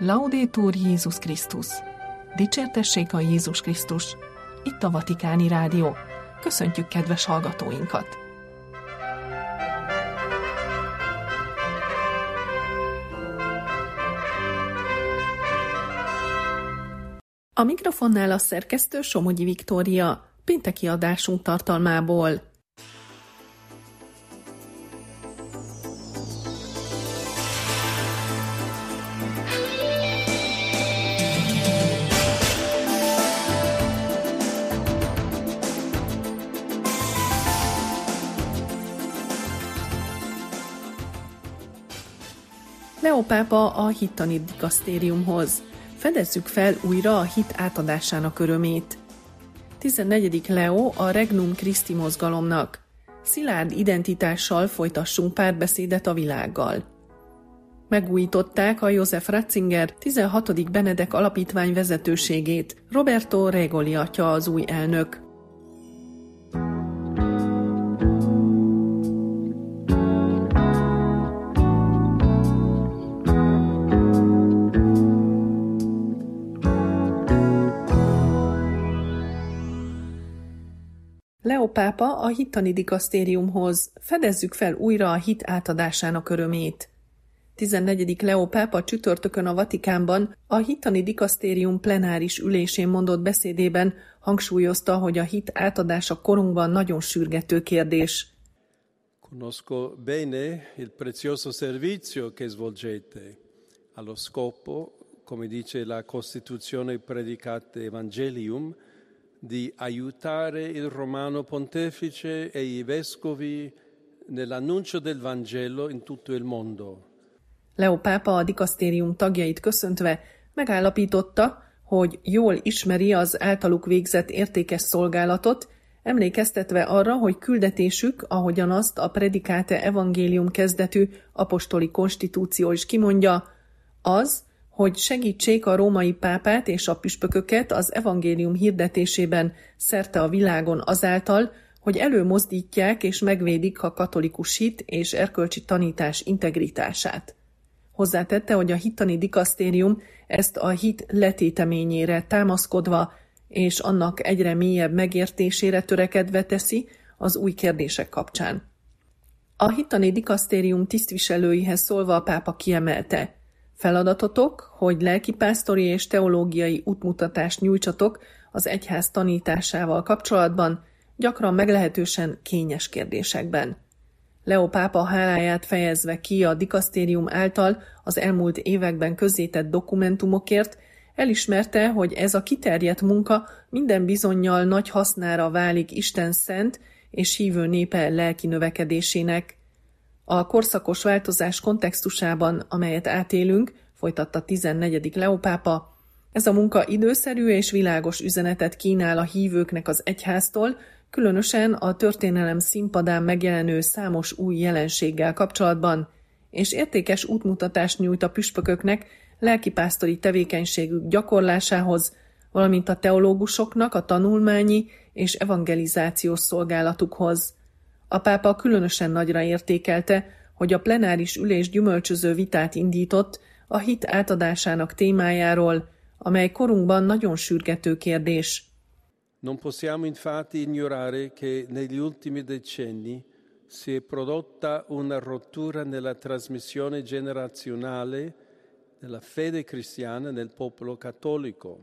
Laudetur Jézus Krisztus! Dicsértessék a Jézus Krisztus! Itt a Vatikáni Rádió. Köszöntjük kedves hallgatóinkat! A mikrofonnál a szerkesztő Somogyi Viktória, pénteki adásunk tartalmából. Leó pápa a hittani dikasztériumhoz. Fedezzük fel újra a hit átadásának örömét. 14. Leó a Regnum Christi mozgalomnak. Szilárd identitással folytassunk párbeszédet a világgal. Megújították a József Ratzinger 16. Benedek alapítvány vezetőségét. Roberto Regoli atya az új elnök. Leó pápa a hittani dikasztériumhoz. Fedezzük fel újra a hit átadásának örömét. 14. Leó pápa csütörtökön a Vatikánban a hittani dikasztérium plenáris ülésén mondott beszédében hangsúlyozta, hogy a hit átadása korunkban nagyon sürgető kérdés. Conosco bene il prezioso servizio che svolgete allo scopo, come dice la Costituzione Predicate Evangelium, di aiutare il Romano Pontefice e i vescovi nell'annuncio del Vangelo in tutto il mondo. Leó pápa a dikasztérium tagjait köszöntve megállapította, hogy jól ismeri az általuk végzett értékes szolgálatot, emlékeztetve arra, hogy küldetésük, ahogyan azt a Predicate Evangelium kezdetű apostoli konstitúció is kimondja, az, hogy segítsék a római pápát és a püspököket az evangélium hirdetésében szerte a világon azáltal, hogy előmozdítják és megvédik a katolikus hit és erkölcsi tanítás integritását. Hozzátette, hogy a hittani dikasztérium ezt a hit letéteményére támaszkodva és annak egyre mélyebb megértésére törekedve teszi az új kérdések kapcsán. A hittani dikasztérium tisztviselőihez szólva a pápa kiemelte: feladatotok, hogy lelkipásztori és teológiai útmutatást nyújtsatok az egyház tanításával kapcsolatban, gyakran meglehetősen kényes kérdésekben. Leó pápa háláját fejezve ki a dikasztérium által az elmúlt években közzétett dokumentumokért, elismerte, hogy ez a kiterjedt munka minden bizonnyal nagy hasznára válik Isten szent és hívő népe lelki növekedésének. A korszakos változás kontextusában, amelyet átélünk, folytatta 14. Leó pápa, ez a munka időszerű és világos üzenetet kínál a hívőknek az egyháztól, különösen a történelem színpadán megjelenő számos új jelenséggel kapcsolatban, és értékes útmutatást nyújt a püspököknek lelkipásztori tevékenységük gyakorlásához, valamint a teológusoknak a tanulmányi és evangelizációs szolgálatukhoz. A pápa különösen nagyra értékelte, hogy a plenáris ülés gyümölcsöző vitát indított a hit átadásának témájáról, amely korunkban nagyon sürgető kérdés. Non possiamo infatti ignorare che negli ultimi decenni si è prodotta una rottura nella trasmissione generazionale della fede cristiana nel popolo cattolico.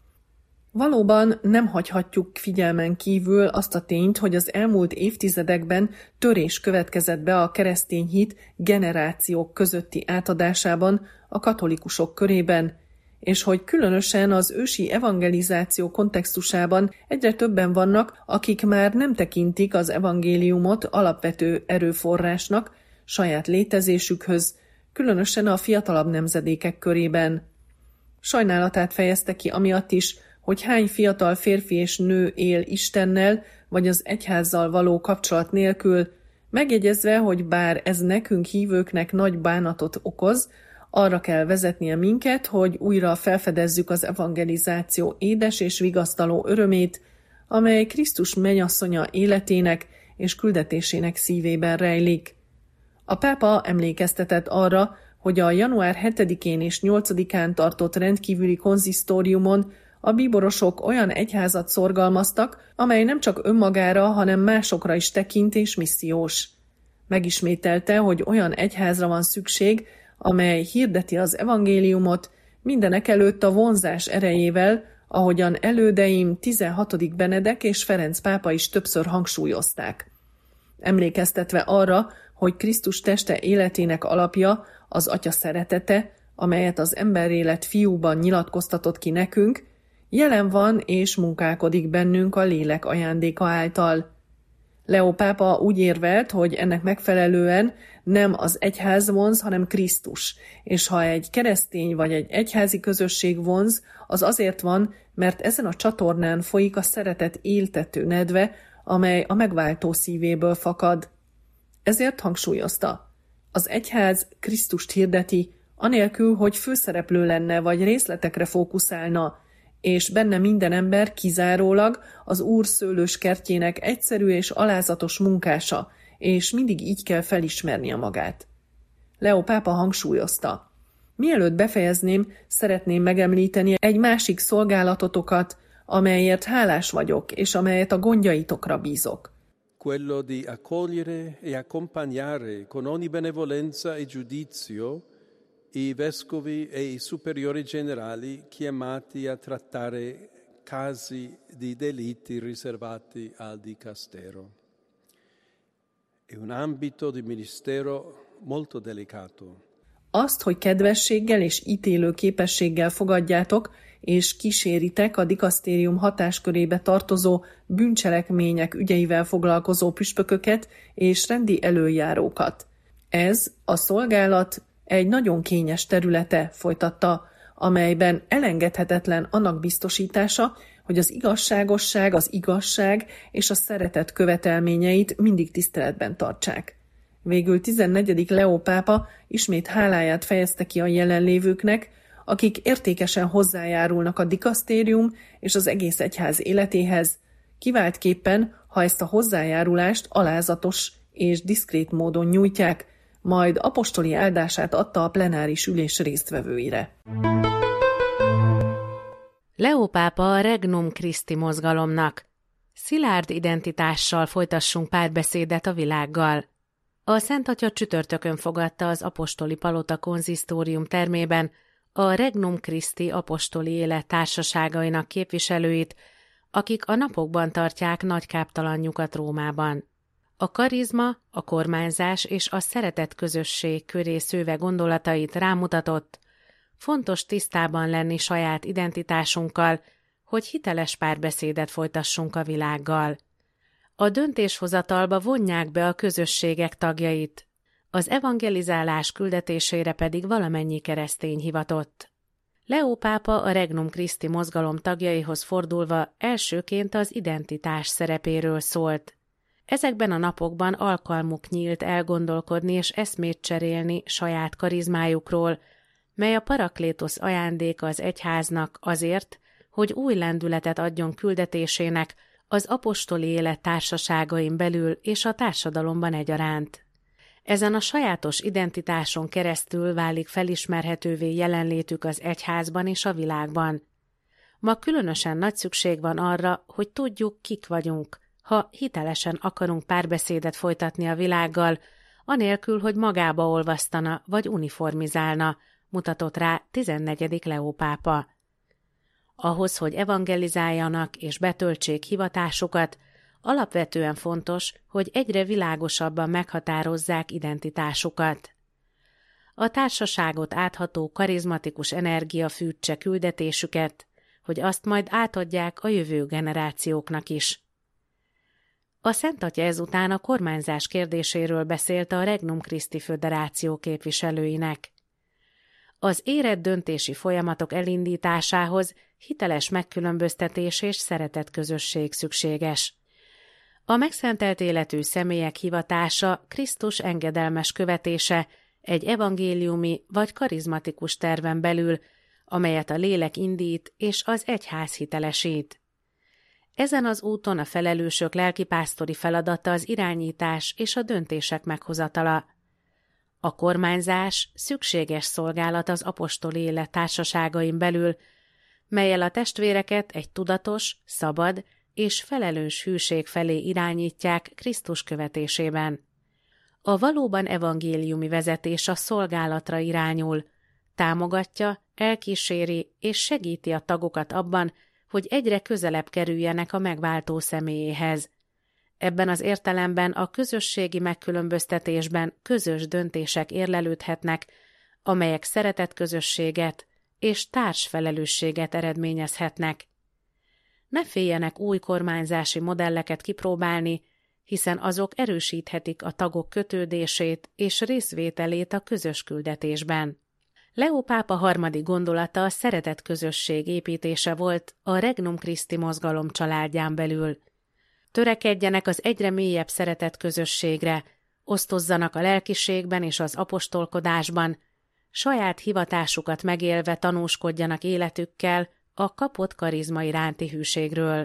Valóban nem hagyhatjuk figyelmen kívül azt a tényt, hogy az elmúlt évtizedekben törés következett be a keresztény hit generációk közötti átadásában a katolikusok körében, és hogy különösen az ősi evangelizáció kontextusában egyre többen vannak, akik már nem tekintik az evangéliumot alapvető erőforrásnak saját létezésükhöz, különösen a fiatalabb nemzedékek körében. Sajnálatát fejezte ki amiatt is, hogy hány fiatal férfi és nő él Istennel, vagy az egyházzal való kapcsolat nélkül, megjegyezve, hogy bár ez nekünk hívőknek nagy bánatot okoz, arra kell vezetnie minket, hogy újra felfedezzük az evangelizáció édes és vigasztaló örömét, amely Krisztus mennyasszonya életének és küldetésének szívében rejlik. A pápa emlékeztetett arra, hogy a január 7-én és 8-án tartott rendkívüli konzisztóriumon a bíborosok olyan egyházat szorgalmaztak, amely nem csak önmagára, hanem másokra is tekint és missziós. Megismételte, hogy olyan egyházra van szükség, amely hirdeti az evangéliumot mindenekelőtt a vonzás erejével, ahogyan elődeim 16. Benedek és Ferenc pápa is többször hangsúlyozták. Emlékeztetve arra, hogy Krisztus teste életének alapja az Atya szeretete, amelyet az emberélet fiúban nyilatkoztatott ki nekünk, jelen van és munkálkodik bennünk a lélek ajándéka által. Leó pápa úgy érvelt, hogy ennek megfelelően nem az egyház vonz, hanem Krisztus, és ha egy keresztény vagy egy egyházi közösség vonz, az azért van, mert ezen a csatornán folyik a szeretet éltető nedve, amely a megváltó szívéből fakad. Ezért hangsúlyozta: az egyház Krisztust hirdeti, anélkül, hogy főszereplő lenne vagy részletekre fókuszálna, és benne minden ember kizárólag az Úr szőlős kertjének egyszerű és alázatos munkása, és mindig így kell felismernie magát. Leó pápa hangsúlyozta: mielőtt befejezném, szeretném megemlíteni egy másik szolgálatotokat, amelyért hálás vagyok, és amelyet a gondjaitokra bízok. Quello di accogliere e accompagnare con ogni benevolenza e giudizio i vescovi e i superiori generali chiamati a trattare casi di delitti riservati al dicastero. È un ambito di ministero molto delicato. Azt, hogy kedvességgel és ítélő képességgel fogadjátok, és kíséritek a dikasztérium hatáskörébe tartozó bűncselekmények ügyeivel foglalkozó püspököket és rendi elöljárókat. Ez a szolgálat egy nagyon kényes területe, folytatta, amelyben elengedhetetlen annak biztosítása, hogy az igazságosság, az igazság és a szeretet követelményeit mindig tiszteletben tartsák. Végül 14. Leó pápa ismét háláját fejezte ki a jelenlévőknek, akik értékesen hozzájárulnak a dikasztérium és az egész egyház életéhez, kiváltképpen, ha ezt a hozzájárulást alázatos és diszkrét módon nyújtják, majd apostoli áldását adta a plenáris ülés résztvevőire. Leó pápa a Regnum Christi mozgalomnak. Szilárd identitással folytassunk párbeszédet a világgal. A Szent Atya csütörtökön fogadta az apostoli palota konzisztórium termében a Regnum Christi apostoli élet társaságainak képviselőit, akik a napokban tartják nagy káptalanjukat Rómában. A karizma, a kormányzás és a szeretet közösség köré szőve gondolatait rámutatott, fontos tisztában lenni saját identitásunkkal, hogy hiteles párbeszédet folytassunk a világgal. A döntéshozatalba vonják be a közösségek tagjait, az evangelizálás küldetésére pedig valamennyi keresztény hivatott. Leó pápa a Regnum Christi mozgalom tagjaihoz fordulva elsőként az identitás szerepéről szólt. Ezekben a napokban alkalmuk nyílt elgondolkodni és eszmét cserélni saját karizmájukról, mely a Paraklétosz ajándéka az egyháznak azért, hogy új lendületet adjon küldetésének az apostoli élet társaságain belül és a társadalomban egyaránt. Ezen a sajátos identitáson keresztül válik felismerhetővé jelenlétük az egyházban és a világban. Ma különösen nagy szükség van arra, hogy tudjuk, kik vagyunk, ha hitelesen akarunk párbeszédet folytatni a világgal, anélkül, hogy magába olvasztana vagy uniformizálna, mutatott rá 14. Leó pápa. Ahhoz, hogy evangelizáljanak és betöltsék hivatásukat, alapvetően fontos, hogy egyre világosabban meghatározzák identitásukat. A társaságot átható karizmatikus energia fűtse küldetésüket, hogy azt majd átadják a jövő generációknak is. A Szent Atya ezután a kormányzás kérdéséről beszélt a Regnum Christi Föderáció képviselőinek. Az érett döntési folyamatok elindításához hiteles megkülönböztetés és szeretetközösség szükséges. A megszentelt életű személyek hivatása Krisztus engedelmes követése egy evangéliumi vagy karizmatikus terven belül, amelyet a lélek indít és az egyház hitelesít. Ezen az úton a felelősök lelkipásztori feladata az irányítás és a döntések meghozatala. A kormányzás szükséges szolgálat az apostoli élet társaságain belül, mellyel a testvéreket egy tudatos, szabad és felelős hűség felé irányítják Krisztus követésében. A valóban evangéliumi vezetés a szolgálatra irányul, támogatja, elkíséri és segíti a tagokat abban, hogy egyre közelebb kerüljenek a megváltó személyéhez. Ebben az értelemben a közösségi megkülönböztetésben közös döntések érlelődhetnek, amelyek szeretetközösséget és társfelelősséget eredményezhetnek. Ne féljenek új kormányzási modelleket kipróbálni, hiszen azok erősíthetik a tagok kötődését és részvételét a közös küldetésben. Leó pápa harmadik gondolata a szeretetközösség építése volt a Regnum Christi mozgalom családján belül. Törekedjenek az egyre mélyebb szeretetközösségre, osztozzanak a lelkiségben és az apostolkodásban, saját hivatásukat megélve tanúskodjanak életükkel a kapott karizma iránti hűségről.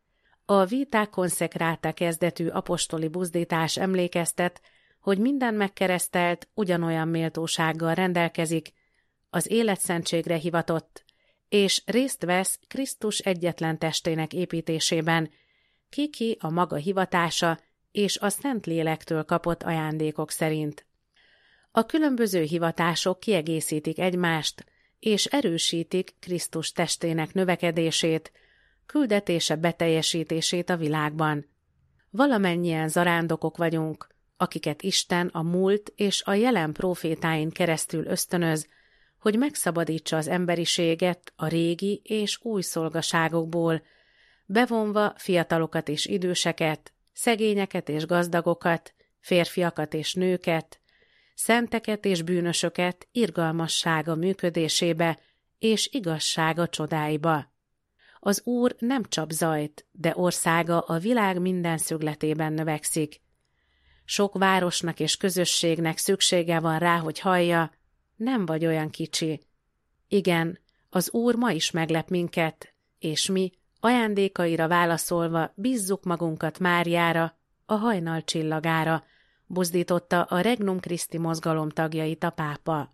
A Vitae Consecrata kezdetű apostoli buzdítás emlékeztet, hogy minden megkeresztelt ugyanolyan méltósággal rendelkezik, az életszentségre hivatott, és részt vesz Krisztus egyetlen testének építésében, ki a maga hivatása és a Szentlélektől kapott ajándékok szerint. A különböző hivatások kiegészítik egymást, és erősítik Krisztus testének növekedését, küldetése beteljesítését a világban. Valamennyien zarándokok vagyunk, akiket Isten a múlt és a jelen prófétáin keresztül ösztönöz, hogy megszabadítsa az emberiséget a régi és új szolgaságokból, bevonva fiatalokat és időseket, szegényeket és gazdagokat, férfiakat és nőket, szenteket és bűnösöket irgalmassága működésébe és igazsága csodáiba. Az Úr nem csap zajt, de országa a világ minden szögletében növekszik. Sok városnak és közösségnek szüksége van rá, hogy hallja, nem vagy olyan kicsi. Igen, az Úr ma is meglep minket, és mi, ajándékaira válaszolva bízzuk magunkat Máriára, a hajnal csillagára, buzdította a Regnum Christi mozgalom tagjait a pápa.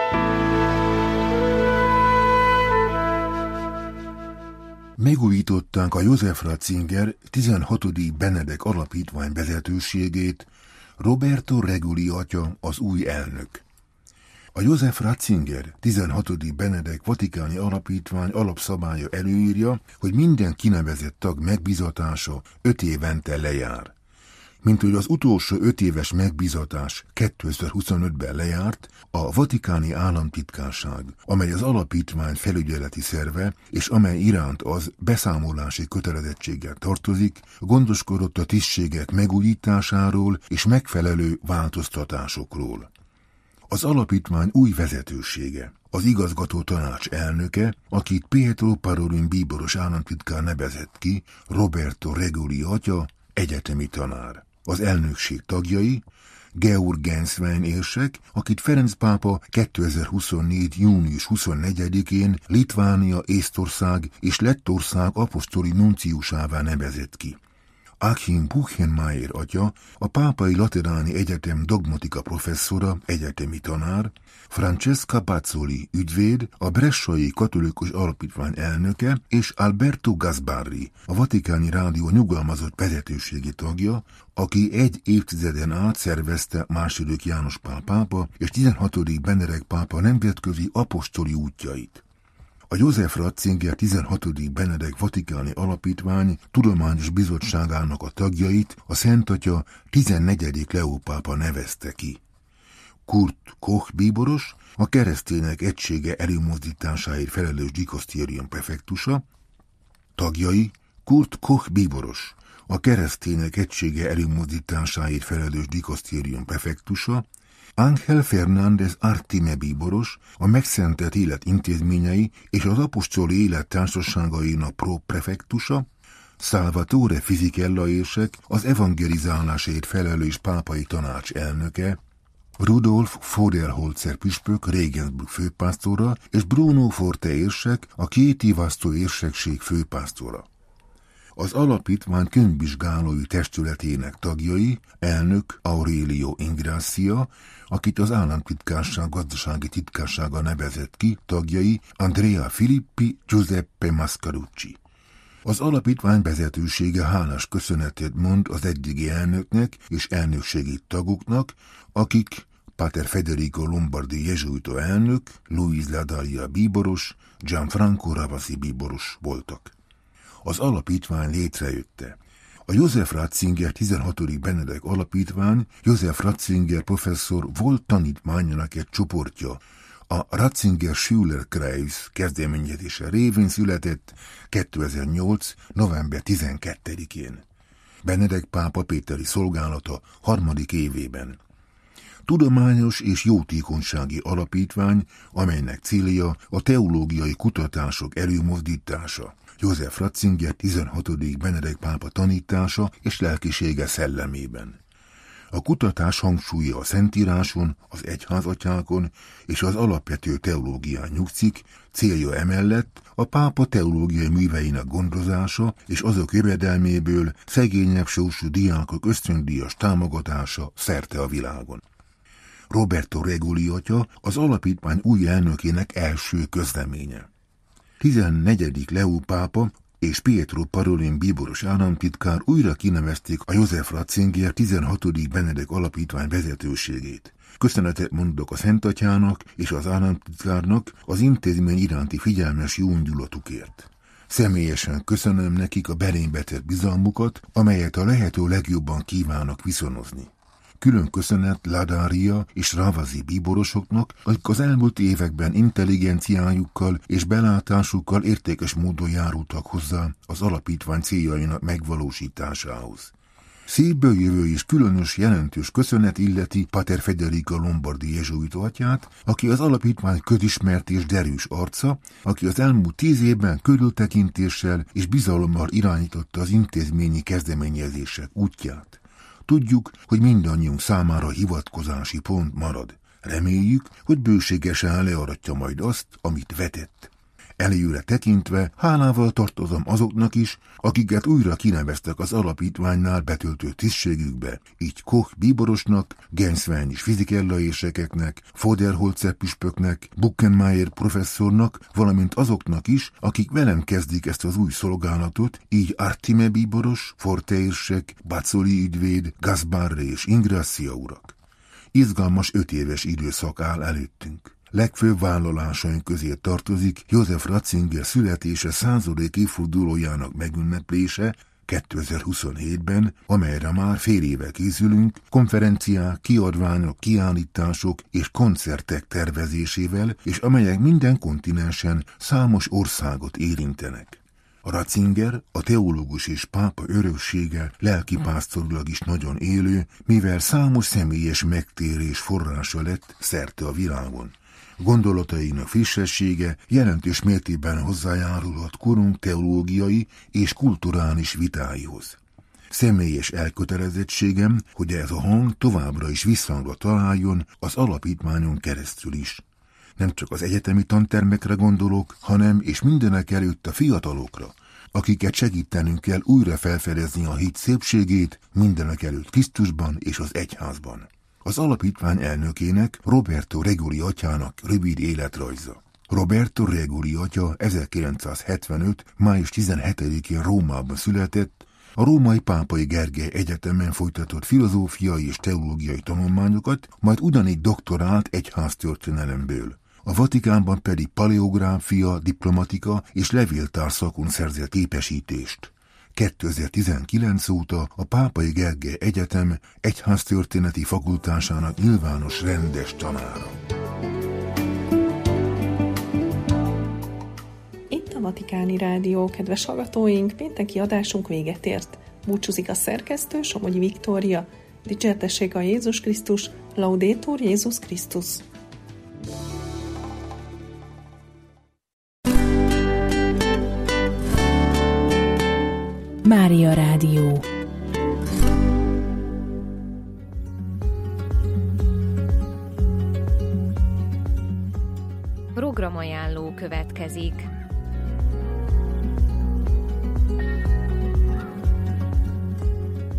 Megújították a József Ratzinger 16. Benedek alapítvány vezetőségét, Roberto Reguli atya az új elnök. A József Ratzinger 16. Benedek vatikáni alapítvány alapszabálya előírja, hogy minden kinevezett tag megbízatása 5 évente lejár. Mint hogy az utolsó 5 éves megbízatás 2025-ben lejárt, a Vatikáni Államtitkárság, amely az alapítvány felügyeleti szerve, és amely iránt az beszámolási kötelezettséggel tartozik, gondoskodott a tisztségek megújításáról és megfelelő változtatásokról. Az alapítvány új vezetősége, az igazgató tanács elnöke, akit Pietro Parolin bíboros államtitkár nevezett ki, Roberto Reguli atya, egyetemi tanár. Az elnökség tagjai, Georg Genswein érsek, akit Ferenc pápa 2024. június 24-én Litvánia, Észtország és Lettország apostoli nunciusává nevezett ki. Achim Buchenmeier atya, a Pápai Lateráni Egyetem dogmatika professzora, egyetemi tanár, Francesca Pazzoli ügyvéd, a Bressai Katolikus Alapítvány elnöke, és Alberto Gasbarri, a Vatikáni Rádió nyugalmazott vezetőségi tagja, aki 1 évtizeden át szervezte II. János Pál pápa és 16. Benedek pápa nemzetközi apostoli útjait. A József Ratzinger 16. Benedek Vatikáni Alapítvány tudományos bizottságának a tagjait a Szent Atya 14. Leó pápa nevezte ki. Kurt Koch bíboros, a Keresztények Egysége előmozdításáért felelős dikasztérium prefektusa, tagjai Kurt Koch bíboros, a Keresztények Egysége előmozdításáért felelős dikasztérium prefektusa, Ángel Fernández Artime bíboros, a Megszentelt Élet intézményei és az apostoli élet társaságainak pro-prefektusa, Salvatore Fisichella érsek, az evangelizálásért felelős pápai tanács elnöke, Rudolf Voderholzer püspök Regensburg főpásztora és Bruno Forte érsek, a Chieti Vasto érsekség főpásztora. Az alapítvány könyvvizsgálói testületének tagjai, elnök Aurelio Ingrassia, akit az államtitkárság gazdasági titkársága nevezett ki, tagjai Andrea Filippi, Giuseppe Mascarucci. Az alapítvány vezetősége hálás köszönetet mond az eddigi elnöknek és elnökségi tagoknak, akik Pater Federico Lombardi jezsuita elnök, Luis Ladalia bíboros, Gianfranco Ravasi bíboros voltak. Az alapítvány létrejötte. A József Ratzinger 16. Benedek alapítvány József Ratzinger professzor volt tanítmányának egy csoportja, a Ratzinger-Schüler-Kreis kezdeményezése révén született 2008. november 12-én. Benedek pápa péteri szolgálata 3. évében. Tudományos és jótékonysági alapítvány, amelynek célja a teológiai kutatások előmozdítása, József Ratzinger 16. Benedek pápa tanítása és lelkisége szellemében. A kutatás hangsúlya a Szentíráson, az egyházatyákon és az alapvető teológián nyugszik, célja emellett a pápa teológiai műveinek gondozása és azok jövedelméből szegényebb sorsú diákok ösztöndíjas támogatása szerte a világon. Roberto Reguli atya az alapítvány új elnökének első közleménye. 14. Leó pápa és Pietro Parolin bíboros államtitkár újra kinevezték a József Ratzinger 16. Benedek alapítvány vezetőségét. Köszönetet mondok a Szentatyának és az államtitkárnak az intézmény iránti figyelmes jóindulatukért. Személyesen köszönöm nekik a belém vetett bizalmukat, amelyet a lehető legjobban kívánnak viszonozni. Külön köszönet Ladaria és Ravasi bíborosoknak, akik az elmúlt években intelligenciájukkal és belátásukkal értékes módon járultak hozzá az alapítvány céljainak megvalósításához. Szívből jövő és különös jelentős köszönet illeti Pater Federico Lombardi jezsuita atyát, aki az alapítvány közismert és derűs arca, aki az elmúlt 10 évben körültekintéssel és bizalommal irányította az intézményi kezdeményezések útját. Tudjuk, hogy mindannyiunk számára hivatkozási pont marad. Reméljük, hogy bőségesen learatja majd azt, amit vetett. Előre tekintve hálával tartozom azoknak is, akiket újra kineveztek az alapítványnál betöltő tisztségükbe, így Koch bíborosnak, Genswein és Fizikella ésekeknek, Foderholzer püspöknek, Buckenmeier professzornak, valamint azoknak is, akik velem kezdik ezt az új szolgálatot, így Artime bíboros, Forte érsek, Bazzoli ügyvéd, Gasbarre és Ingrassia urak. Izgalmas 5 éves időszak áll előttünk. Legfőbb vállalásaink közé tartozik József Ratzinger születése 100. évfordulójának megünneplése 2027-ben, amelyre már fél éve készülünk, konferenciák, kiadványok, kiállítások és koncertek tervezésével, és amelyek minden kontinensen számos országot érintenek. A Ratzinger, a teológus és pápa öröksége lelkipásztorilag is nagyon élő, mivel számos személyes megtérés forrása lett szerte a világon. Gondolatainak frissessége jelentős mértékben hozzájárulhat korunk teológiai és kulturális vitáihoz. Személyes elkötelezettségem, hogy ez a hang továbbra is visszhangra találjon az alapítványon keresztül is. Nem csak az egyetemi tantermekre gondolok, hanem és mindenek előtt a fiatalokra, akiket segítenünk kell újra felfedezni a hit szépségét mindenek előtt Krisztusban és az egyházban. Az alapítvány elnökének, Roberto Reguli atyának rövid életrajza. Roberto Reguli atya 1975. május 17-én Rómában született, a Római Pápai Gergely Egyetemen folytatott filozófiai és teológiai tanulmányokat, majd ugyanígy doktorált egyháztörténelemből. A Vatikánban pedig paleográfia, diplomatika és levéltár szakon szerzett képesítést. 2019 óta a Pápai Gergely Egyetem egyháztörténeti fakultásának nyilvános rendes tanára. Itt a Vatikáni Rádió, kedves hallgatóink, pénteki adásunk véget ért. Búcsúzik a szerkesztő, Somogyi Viktória. Dicsértessék a Jézus Krisztus, Laudetur Jézus Krisztus. Mária Rádió. Programajánló következik.